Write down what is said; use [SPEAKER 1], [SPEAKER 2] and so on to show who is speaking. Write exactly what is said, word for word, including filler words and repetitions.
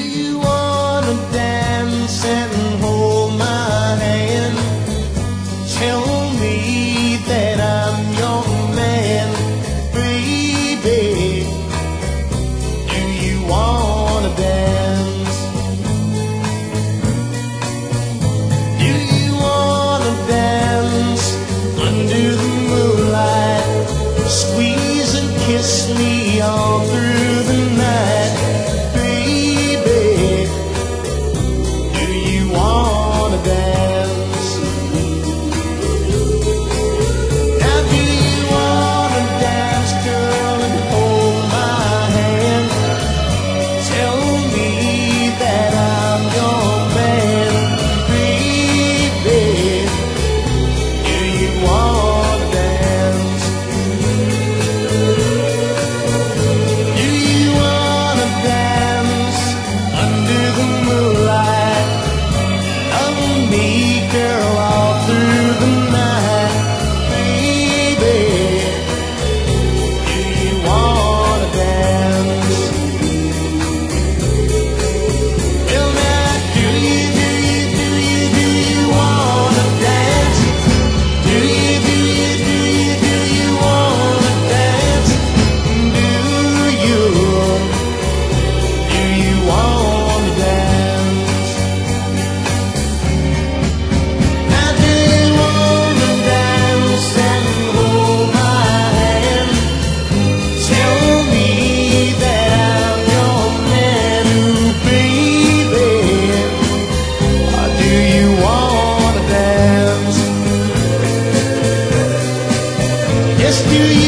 [SPEAKER 1] you wanna dance and hold my hand? Tell me that I'm your man, baby. Do you wanna dance? Do you wanna dance under the moonlight? Squeeze and kiss me all through the night, baby. Do you wanna dance? Now do you wanna dance, girl, and hold my hand? Tell me that I'm your man, baby. Do you wanna dance? Do you wanna dance under the moonlight? Love me, girl, all through the night, baby. Do you wanna dance? Well, now, do you, do you, do you, do you wanna dance? Do you, do you, do you, do you wanna dance? Do you, do you wanna dance? Now do you wanna dance and hold my hand? Tell me that I'm your man, ooh, baby. Or do you wanna dance? Yes, do you